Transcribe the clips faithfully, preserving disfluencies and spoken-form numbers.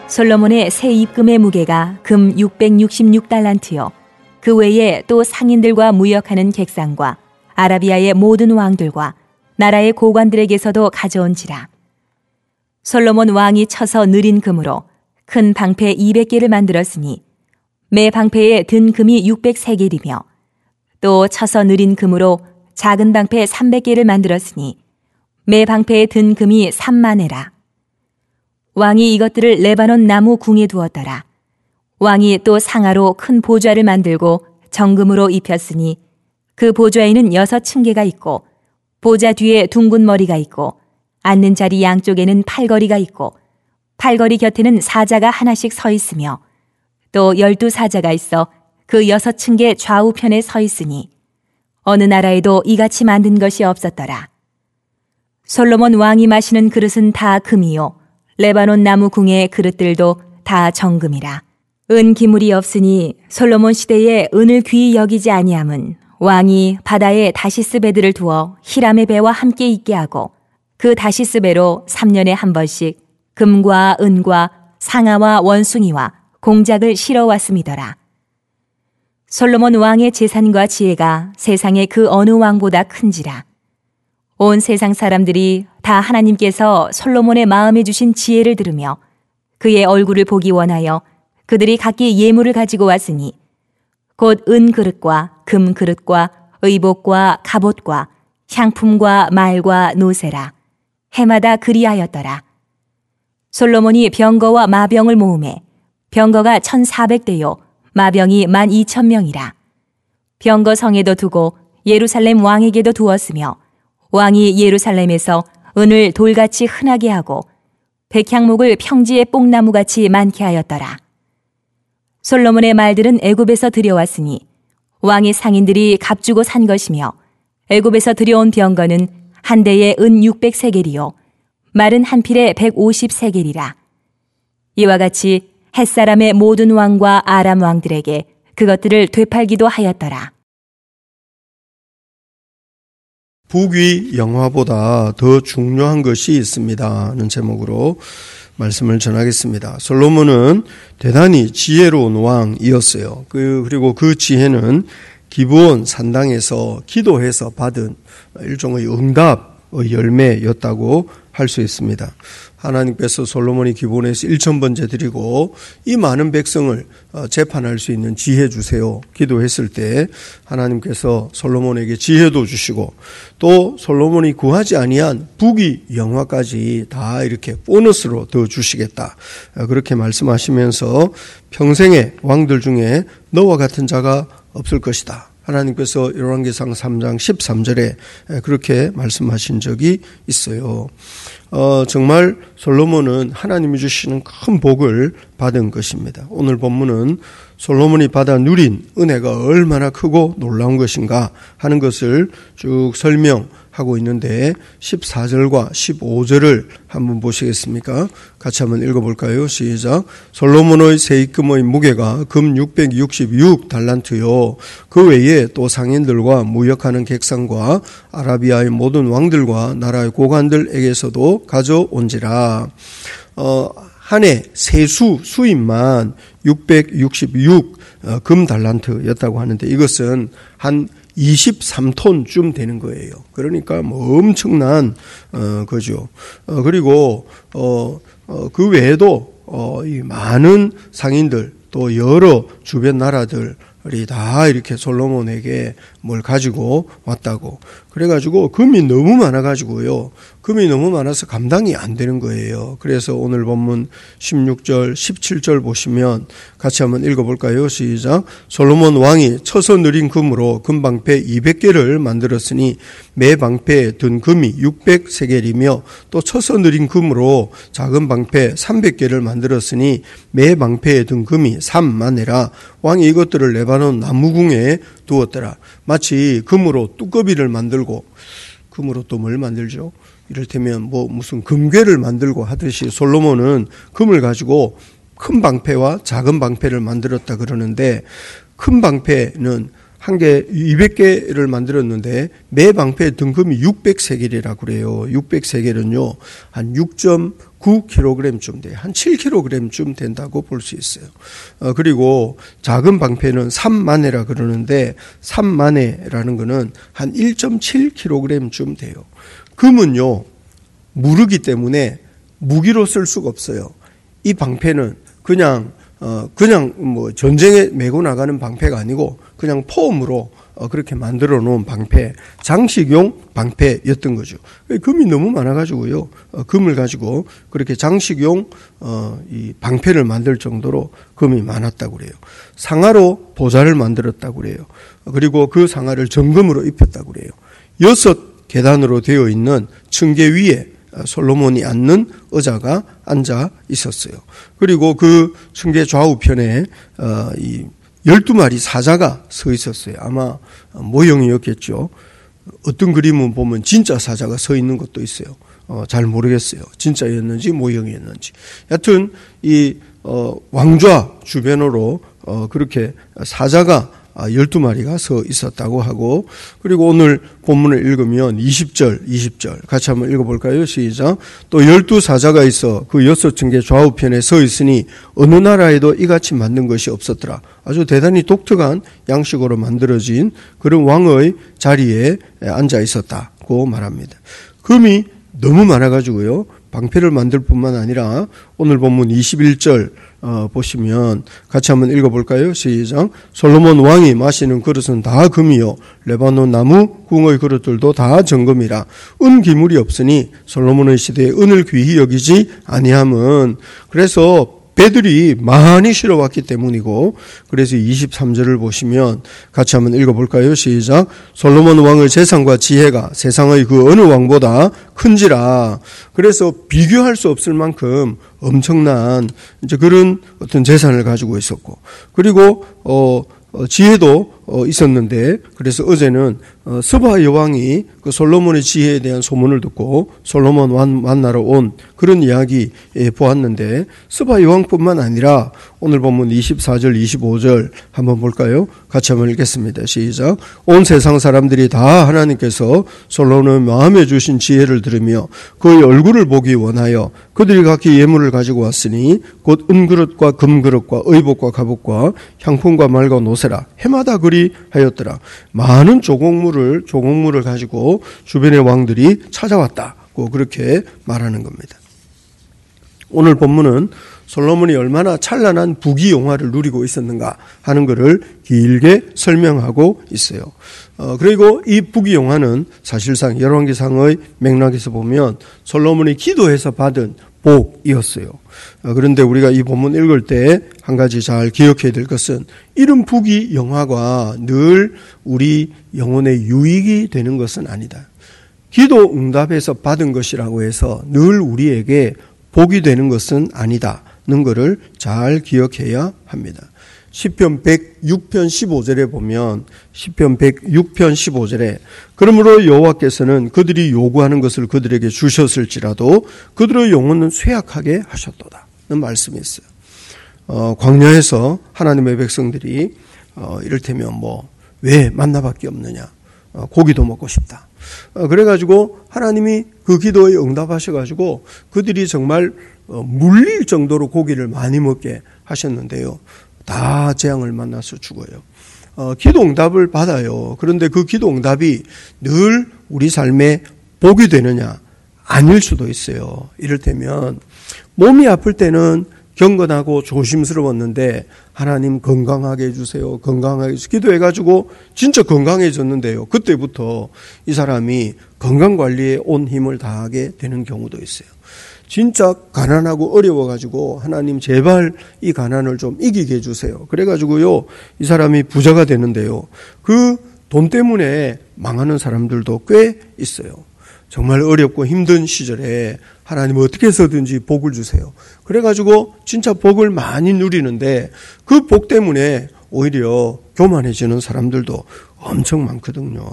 솔로몬의 새 입금의 무게가 금 육백육십육 달란트요. 그 외에 또 상인들과 무역하는 객상과 아라비아의 모든 왕들과 나라의 고관들에게서도 가져온지라. 솔로몬 왕이 쳐서 느린 금으로 큰 방패 이백 개를 만들었으니 매 방패에 든 금이 육백 세겔이며 또 쳐서 느린 금으로 작은 방패 삼백 개를 만들었으니 매 방패에 든 금이 삼만 회라. 왕이 이것들을 레바논 나무 궁에 두었더라. 왕이 또 상아로 큰 보좌를 만들고 정금으로 입혔으니 그 보좌에는 여섯 층계가 있고 보좌 뒤에 둥근 머리가 있고 앉는 자리 양쪽에는 팔걸이가 있고 팔걸이 곁에는 사자가 하나씩 서 있으며 또 열두 사자가 있어 그 여섯 층계 좌우편에 서 있으니 어느 나라에도 이같이 만든 것이 없었더라. 솔로몬 왕이 마시는 그릇은 다 금이요 레바논 나무 궁의 그릇들도 다 정금이라. 은 기물이 없으니 솔로몬 시대에 은을 귀히 여기지 아니함은 왕이 바다에 다시스 배들을 두어 히람의 배와 함께 있게 하고 그 다시스 배로 삼 년에 한 번씩 금과 은과 상아와 원숭이와 공작을 실어왔음이더라. 솔로몬 왕의 재산과 지혜가 세상의 그 어느 왕보다 큰지라. 온 세상 사람들이 다 하나님께서 솔로몬의 마음에 주신 지혜를 들으며 그의 얼굴을 보기 원하여 그들이 각기 예물을 가지고 왔으니 곧 은 그릇과 금 그릇과 의복과 갑옷과 향품과 말과 노새라. 해마다 그리하였더라. 솔로몬이 병거와 마병을 모으매 병거가 천사백 대요 마병이 만 이천 명이라. 병거 성에도 두고 예루살렘 왕에게도 두었으며 왕이 예루살렘에서 은을 돌같이 흔하게 하고 백향목을 평지의 뽕나무같이 많게 하였더라. 솔로몬의 말들은 애굽에서 들여왔으니 왕의 상인들이 값주고 산 것이며 애굽에서 들여온 병거는 한 대에 은 육백 세겔이요 말은 한 필에 백오십 세겔이라. 이와 같이 햇사람의 모든 왕과 아람 왕들에게 그것들을 되팔기도 하였더라. 북위 영화보다 더 중요한 것이 있습니다 하는 제목으로 말씀을 전하겠습니다. 솔로몬은 대단히 지혜로운 왕이었어요. 그, 그리고 그 지혜는 기브온 산당에서 기도해서 받은 일종의 응답의 열매였다고 할 수 있습니다. 하나님께서 솔로몬이 기브온에서 일천 번제 드리고 이 많은 백성을 재판할 수 있는 지혜 주세요 기도했을 때 하나님께서 솔로몬에게 지혜도 주시고 또 솔로몬이 구하지 아니한 북위 영화까지 다 이렇게 보너스로 더 주시겠다 그렇게 말씀하시면서 평생의 왕들 중에 너와 같은 자가 없을 것이다. 하나님께서 열왕기상 삼 장 십삼 절에 그렇게 말씀하신 적이 있어요. 어, 정말 솔로몬은 하나님이 주시는 큰 복을 받은 것입니다. 오늘 본문은 솔로몬이 받아 누린 은혜가 얼마나 크고 놀라운 것인가 하는 것을 쭉 설명하고 있는데 십사 절과 십오 절을 한번 보시겠습니까? 같이 한번 읽어볼까요? 시작. 솔로몬의 세입금의 무게가 금 육백육십육 달란트요. 그 외에 또 상인들과 무역하는 객상과 아라비아의 모든 왕들과 나라의 고관들에게서도 가져온지라. 어, 한 해 세수 수입만 육백육십육 금 달란트였다고 하는데 이것은 한 이십삼 톤쯤 되는 거예요. 그러니까 뭐 엄청난 어 거죠. 어 그리고 어, 어 그 외에도 어 이 많은 상인들 또 여러 주변 나라들 이 다 이렇게 솔로몬에게 뭘 가지고 왔다고. 그래가지고 금이 너무 많아가지고요. 금이 너무 많아서 감당이 안 되는 거예요. 그래서 오늘 본문 십육 절, 십칠 절 보시면 같이 한번 읽어볼까요? 시작. 솔로몬 왕이 쳐서 느린 금으로 금방패 이백 개를 만들었으니 매 방패에 든 금이 육백 세겔이며 또 쳐서 느린 금으로 작은 방패 삼백 개를 만들었으니 매 방패에 든 금이 삼만 회라. 왕이 이것들을 레바논 나무궁에 두었더라. 마치 금으로 뚜꺼비를 만들고 금으로 또 뭘 만들죠? 이를테면 뭐 무슨 금괴를 만들고 하듯이 솔로몬은 금을 가지고 큰 방패와 작은 방패를 만들었다 그러는데 큰 방패는 한 개 이백 개를 만들었는데 매 방패의 등금이 육백 세겔이라고 그래요. 육백 세겔은요 한 육 점 구 킬로그램쯤 돼요. 한 칠 킬로그램쯤 된다고 볼 수 있어요. 어, 그리고 작은 방패는 삼만회라 그러는데 삼만회라는 거는 한 일 점 칠 킬로그램쯤 돼요. 금은요, 무르기 때문에 무기로 쓸 수가 없어요. 이 방패는 그냥 어 그냥 뭐 전쟁에 메고 나가는 방패가 아니고 그냥 포음으로 어 그렇게 만들어 놓은 방패, 장식용 방패였던 거죠. 금이 너무 많아가지고요, 어 금을 가지고 그렇게 장식용 어 이 방패를 만들 정도로 금이 많았다고 그래요. 상아로 보좌를 만들었다고 그래요. 그리고 그 상아를 정금으로 입혔다고 그래요. 여섯 계단으로 되어 있는 층계 위에 솔로몬이 앉는 의자가 앉아 있었어요. 그리고 그 층계 좌우편에 어, 이 열두 마리 사자가 서 있었어요. 아마 모형이었겠죠. 어떤 그림은 보면 진짜 사자가 서 있는 것도 있어요. 어, 잘 모르겠어요. 진짜였는지 모형이었는지. 여튼 이 어, 왕좌 주변으로 어, 그렇게 사자가 열두 마리가 서 있었다고 하고, 그리고 오늘 본문을 읽으면 이십 절, 이십 절 같이 한번 읽어볼까요? 시작. 또 열두 사자가 있어 그 여섯 층계 좌우편에 서 있으니 어느 나라에도 이같이 만든 것이 없었더라. 아주 대단히 독특한 양식으로 만들어진 그런 왕의 자리에 앉아 있었다고 말합니다. 금이 너무 많아가지고요, 방패를 만들 뿐만 아니라 오늘 본문 이십일 절 어, 보시면 같이 한번 읽어볼까요? 시작. 솔로몬 왕이 마시는 그릇은 다 금이요 레바논 나무 궁의 그릇들도 다 정금이라. 은 기물이 없으니 솔로몬의 시대에 은을 귀히 여기지 아니함은. 그래서 배들이 많이 실어왔기 때문이고, 그래서 이십삼 절을 보시면 같이 한번 읽어볼까요? 시작. 솔로몬 왕의 재산과 지혜가 세상의 그 어느 왕보다 큰지라. 그래서 비교할 수 없을 만큼 엄청난 이제 그런 어떤 재산을 가지고 있었고, 그리고 어, 어 지혜도 어, 있었는데, 그래서 어제는 어, 스바 여왕이 그 솔로몬의 지혜에 대한 소문을 듣고 솔로몬 왕 만나러 온 그런 이야기 예, 보았는데, 스바 여왕뿐만 아니라 오늘 본문 이십사 절, 이십오 절 한번 볼까요? 같이 한번 읽겠습니다. 시작. 온 세상 사람들이 다 하나님께서 솔로몬의 마음에 주신 지혜를 들으며 그의 얼굴을 보기 원하여 그들이 각기 예물을 가지고 왔으니 곧 은그릇과 금그릇과 의복과 갑옷과 향품과 말과 노새라. 해마다 그리 하였더라. 많은 조곡물을 조곡물을 가지고 주변의 왕들이 찾아왔다고 그렇게 말하는 겁니다. 오늘 본문은 솔로몬이 얼마나 찬란한 부귀영화를 누리고 있었는가 하는 것을 길게 설명하고 있어요. 어, 그리고 이 부귀영화는 사실상 열왕기상의 맥락에서 보면 솔로몬이 기도해서 받은 복이었어요. 어, 그런데 우리가 이 본문 읽을 때 한 가지 잘 기억해야 될 것은, 이런 부귀영화가 늘 우리 영혼의 유익이 되는 것은 아니다. 기도 응답에서 받은 것이라고 해서 늘 우리에게 복이 되는 것은 아니다는 것을 잘 기억해야 합니다. 시편 백육 편 십오 절에 보면, 시편 백육 편 십오 절에 그러므로 여호와께서는 그들이 요구하는 것을 그들에게 주셨을지라도 그들의 영혼은 쇠약하게 하셨도다 는 말씀이 있어요. 어, 광야에서 하나님의 백성들이 어, 이를테면 뭐 왜 만나밖에 없느냐, 어, 고기도 먹고 싶다. 어, 그래가지고 하나님이 그 기도에 응답하셔가지고 그들이 정말 어, 물릴 정도로 고기를 많이 먹게 하셨는데요, 다 재앙을 만나서 죽어요. 어, 기도 응답을 받아요. 그런데 그 기도 응답이 늘 우리 삶에 복이 되느냐? 아닐 수도 있어요. 이를테면 몸이 아플 때는 경건하고 조심스러웠는데 하나님 건강하게 해주세요, 건강하게 해주세요 기도해가지고 진짜 건강해졌는데요, 그때부터 이 사람이 건강관리에 온 힘을 다하게 되는 경우도 있어요. 진짜 가난하고 어려워가지고 하나님 제발 이 가난을 좀 이기게 해주세요, 그래가지고요 이 사람이 부자가 되는데요, 그 돈 때문에 망하는 사람들도 꽤 있어요. 정말 어렵고 힘든 시절에 하나님 어떻게 해서든지 복을 주세요, 그래가지고 진짜 복을 많이 누리는데 그 복 때문에 오히려 교만해지는 사람들도 엄청 많거든요.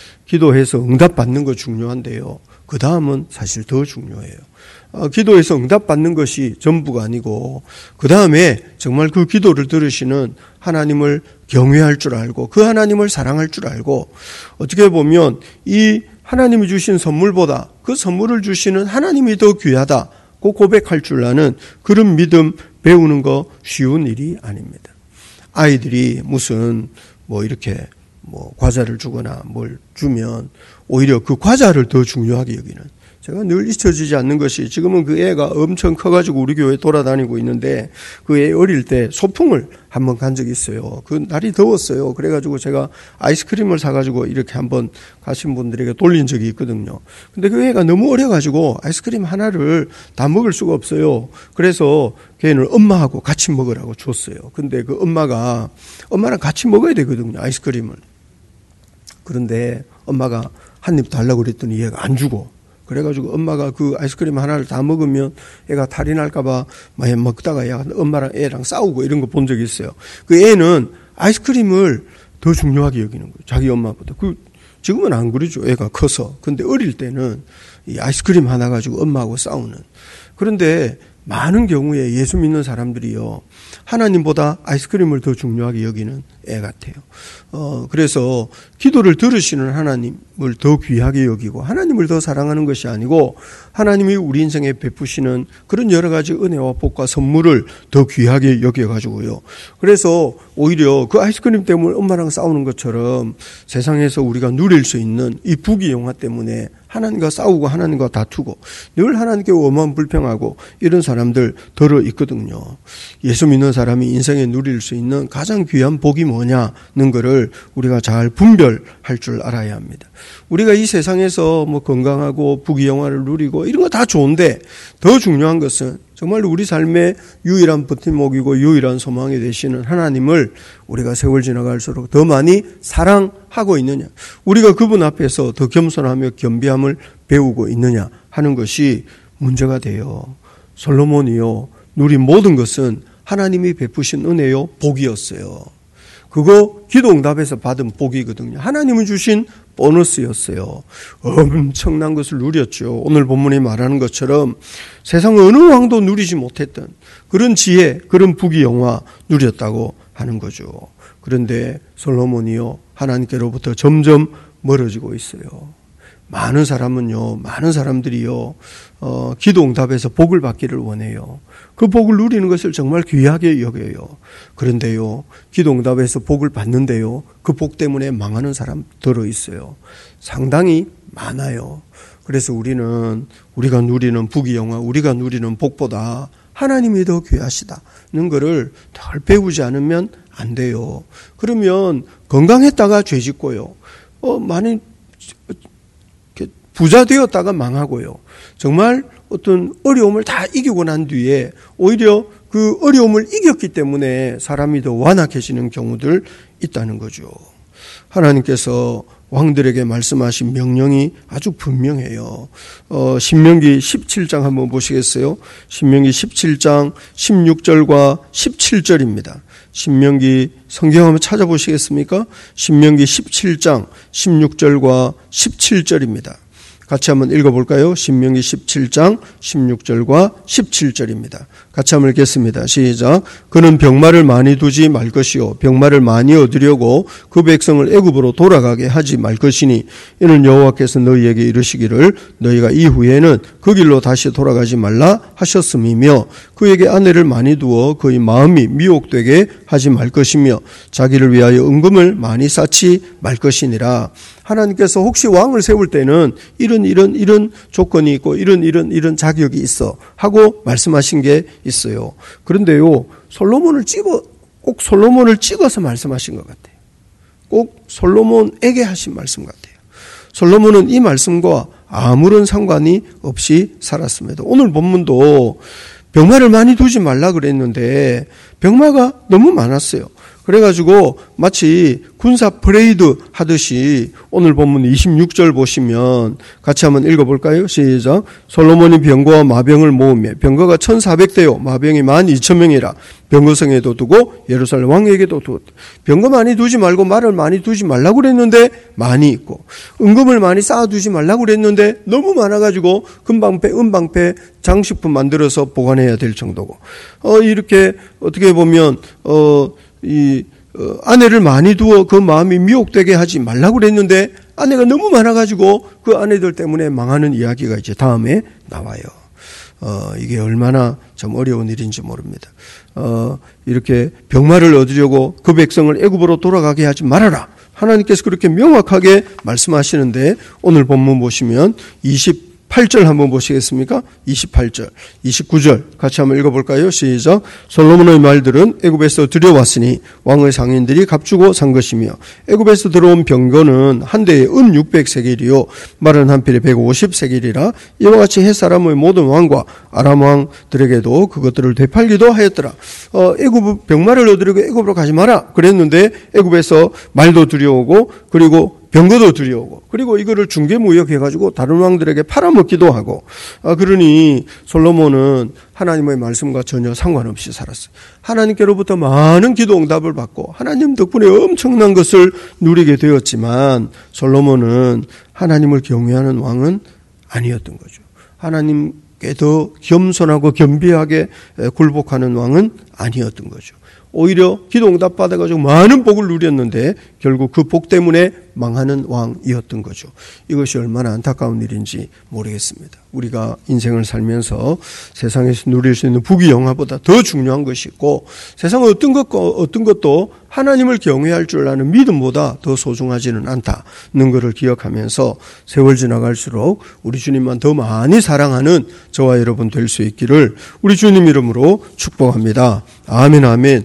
기도해서 응답받는 거 중요한데요, 그 다음은 사실 더 중요해요. 어, 기도해서 응답받는 것이 전부가 아니고 그 다음에 정말 그 기도를 들으시는 하나님을 경외할 줄 알고 그 하나님을 사랑할 줄 알고, 어떻게 보면 이 하나님이 주신 선물보다 그 선물을 주시는 하나님이 더 귀하다, 그 고백할 줄 아는 그런 믿음 배우는 거 쉬운 일이 아닙니다. 아이들이 무슨 뭐 이렇게 뭐 과자를 주거나 뭘 주면 오히려 그 과자를 더 중요하게 여기는, 제가 늘 잊혀지지 않는 것이, 지금은 그 애가 엄청 커가지고 우리 교회에 돌아다니고 있는데, 그 애 어릴 때 소풍을 한번 간 적이 있어요. 그 날이 더웠어요. 그래가지고 제가 아이스크림을 사가지고 이렇게 한번 가신 분들에게 돌린 적이 있거든요. 근데 그 애가 너무 어려가지고 아이스크림 하나를 다 먹을 수가 없어요. 그래서 걔는 엄마하고 같이 먹으라고 줬어요. 근데 그 엄마가, 엄마랑 같이 먹어야 되거든요, 아이스크림을. 그런데 엄마가 한 입 달라고 그랬더니 얘가 안 주고, 그래가지고 엄마가 그 아이스크림 하나를 다 먹으면 애가 탈이 날까봐 막 먹다가 야 엄마랑 애랑 싸우고 이런 거 본 적이 있어요. 그 애는 아이스크림을 더 중요하게 여기는 거예요, 자기 엄마보다. 그 지금은 안 그러죠, 애가 커서. 근데 어릴 때는 이 아이스크림 하나 가지고 엄마하고 싸우는. 그런데 많은 경우에 예수 믿는 사람들이요, 하나님보다 아이스크림을 더 중요하게 여기는 애 같아요. 어, 그래서 기도를 들으시는 하나님을 더 귀하게 여기고, 하나님을 더 사랑하는 것이 아니고, 하나님이 우리 인생에 베푸시는 그런 여러 가지 은혜와 복과 선물을 더 귀하게 여겨가지고요. 그래서 오히려 그 아이스크림 때문에 엄마랑 싸우는 것처럼 세상에서 우리가 누릴 수 있는 이 부귀영화 때문에 하나님과 싸우고 하나님과 다투고 늘 하나님께 원망 불평하고 이런 사람들 덜어 있거든요. 예수 믿는 사람이 인생에 누릴 수 있는 가장 귀한 복이 뭐냐는 것을 우리가 잘 분별할 줄 알아야 합니다. 우리가 이 세상에서 뭐 건강하고 부귀영화를 누리고 이런 거 다 좋은데, 더 중요한 것은 정말 우리 삶의 유일한 버팀목이고 유일한 소망이 되시는 하나님을 우리가 세월 지나갈수록 더 많이 사랑하고 있느냐, 우리가 그분 앞에서 더 겸손하며 겸비함을 배우고 있느냐 하는 것이 문제가 돼요. 솔로몬이요, 누린 모든 것은 하나님이 베푸신 은혜요, 복이었어요. 그거 기도응답에서 받은 복이거든요. 하나님은 주신 보너스였어요. 엄청난 것을 누렸죠. 오늘 본문이 말하는 것처럼 세상 어느 왕도 누리지 못했던 그런 지혜, 그런 부귀영화 누렸다고 하는 거죠. 그런데 솔로몬이요, 하나님께로부터 점점 멀어지고 있어요. 많은 사람은요, 많은 사람들이요, 어, 기도응답에서 복을 받기를 원해요. 그 복을 누리는 것을 정말 귀하게 여겨요. 그런데요, 기도응답에서 복을 받는데요, 그 복 때문에 망하는 사람 들어 있어요. 상당히 많아요. 그래서 우리는 우리가 누리는 부귀영화, 우리가 누리는 복보다 하나님이 더 귀하시다는 것을 덜 배우지 않으면 안 돼요. 그러면 건강했다가 죄 짓고요, 어, 많이 부자 되었다가 망하고요, 정말 어떤 어려움을 다 이기고 난 뒤에 오히려 그 어려움을 이겼기 때문에 사람이 더 완악해지는 경우들 있다는 거죠. 하나님께서 왕들에게 말씀하신 명령이 아주 분명해요. 어, 신명기 십칠 장 한번 보시겠어요? 신명기 십칠 장 십육 절과 십칠 절입니다. 신명기 성경 한번 찾아보시겠습니까? 신명기 십칠 장 십육 절과 십칠 절입니다. 같이 한번 읽어볼까요? 신명기 십칠 장 십육 절과 십칠 절입니다. 같이 한번 읽겠습니다. 시작. 그는 병마를 많이 두지 말 것이요, 병마를 많이 얻으려고 그 백성을 애굽으로 돌아가게 하지 말 것이니, 이는 여호와께서 너희에게 이르시기를 너희가 이후에는 그 길로 다시 돌아가지 말라 하셨음이며, 그에게 아내를 많이 두어 그의 마음이 미혹되게 하지 말 것이며, 자기를 위하여 은금을 많이 쌓지 말 것이니라. 하나님께서 혹시 왕을 세울 때는 이런 이런 이런 조건이 있고 이런 이런 이런 자격이 있어 하고 말씀하신 게 있어요. 그런데요, 솔로몬을 찍어 꼭 솔로몬을 찍어서 말씀하신 것 같아요. 꼭 솔로몬에게 하신 말씀 같아요. 솔로몬은 이 말씀과 아무런 상관이 없이 살았습니다. 오늘 본문도 병마를 많이 두지 말라 그랬는데 병마가 너무 많았어요. 그래가지고 마치 군사 퍼레이드 하듯이 오늘 본문 이십육 절 보시면 같이 한번 읽어볼까요? 시작. 솔로몬이 병거와 마병을 모으며 병거가 천사백 대요 마병이 만 이천 명이라 병거성에도 두고 예루살렘 왕에게도 두었다. 병거 많이 두지 말고 말을 많이 두지 말라고 그랬는데 많이 있고, 은금을 많이 쌓아두지 말라고 그랬는데 너무 많아가지고 금방패, 은방패, 장식품 만들어서 보관해야 될 정도고, 어 이렇게 어떻게 보면 어 이 어, 아내를 많이 두어 그 마음이 미혹되게 하지 말라고 그랬는데 아내가 너무 많아가지고 그 아내들 때문에 망하는 이야기가 이제 다음에 나와요. 어, 이게 얼마나 참 어려운 일인지 모릅니다. 어, 이렇게 병마를 얻으려고 그 백성을 애굽으로 돌아가게 하지 말아라. 하나님께서 그렇게 명확하게 말씀하시는데 오늘 본문 보시면 이십팔 절 한번 보시겠습니까? 이십팔 절, 이십구 절 같이 한번 읽어볼까요? 시작. 솔로몬의 말들은 애굽에서 들여왔으니 왕의 상인들이 값주고 산 것이며 애굽에서 들어온 병거는 한 대에 은 육백 세겔이요 말은 한 필에 백오십 세겔이라 이와 같이 햇사람의 모든 왕과 아람 왕들에게도 그것들을 되팔기도 하였더라. 어, 애굽 병마를 얻으려고 애굽으로 가지 마라 그랬는데 애굽에서 말도 들여오고 그리고 병거도 들여오고 그리고 이거를 중개무역해가지고 다른 왕들에게 팔아먹기도 하고 아, 그러니 솔로몬은 하나님의 말씀과 전혀 상관없이 살았어요. 하나님께로부터 많은 기도 응답을 받고 하나님 덕분에 엄청난 것을 누리게 되었지만 솔로몬은 하나님을 경외하는 왕은 아니었던 거죠. 하나님께 더 겸손하고 겸비하게 굴복하는 왕은 아니었던 거죠. 오히려 기도 응답 받아가지고 많은 복을 누렸는데 결국 그 복 때문에 망하는 왕이었던 거죠. 이것이 얼마나 안타까운 일인지 모르겠습니다. 우리가 인생을 살면서 세상에서 누릴 수 있는 부귀 영화보다 더 중요한 것이 있고 세상 어떤 것, 어떤 것도 하나님을 경외할 줄 아는 믿음보다 더 소중하지는 않다는 것을 기억하면서 세월 지나갈수록 우리 주님만 더 많이 사랑하는 저와 여러분 될 수 있기를 우리 주님 이름으로 축복합니다. 아멘 아멘.